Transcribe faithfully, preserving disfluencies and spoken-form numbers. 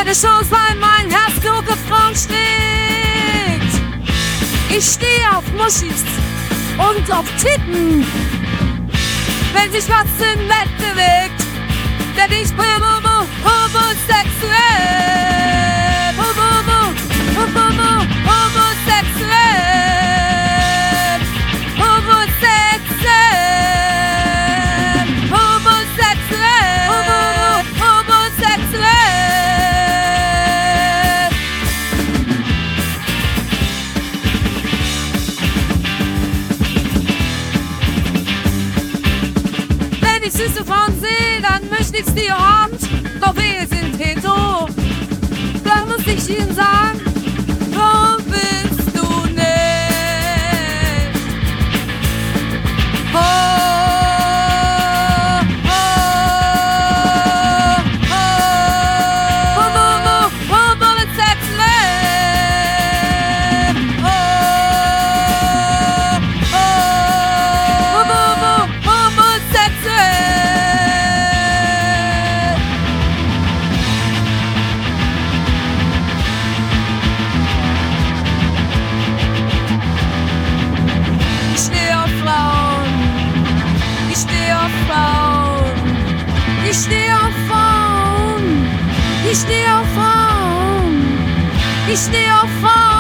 eine Chance, weil mein Herz nur gefragt steht. Ich stehe auf Muschis und auf Titten. Wenn sich was im Bett bewegt, denn ich bin homo, homosexuell. Homo, homo, homo, homosexuell. Homosexuell. Homosexuell. Homo, homosexuell. Wenn ich süße Frauen sehe, dann möchte ich die Hand, doch wir sind hetero. Dann muss ich ihnen sagen, wo bist du nicht? Oh, oh, oh, homo, homosexuell. Oh, oh, homo, homosexuell. Ich stehe auf Frauen, ich stehe auf Frauen, ich stehe auf Frauen, ich stehe auf Frauen, ich stehe auf Frauen.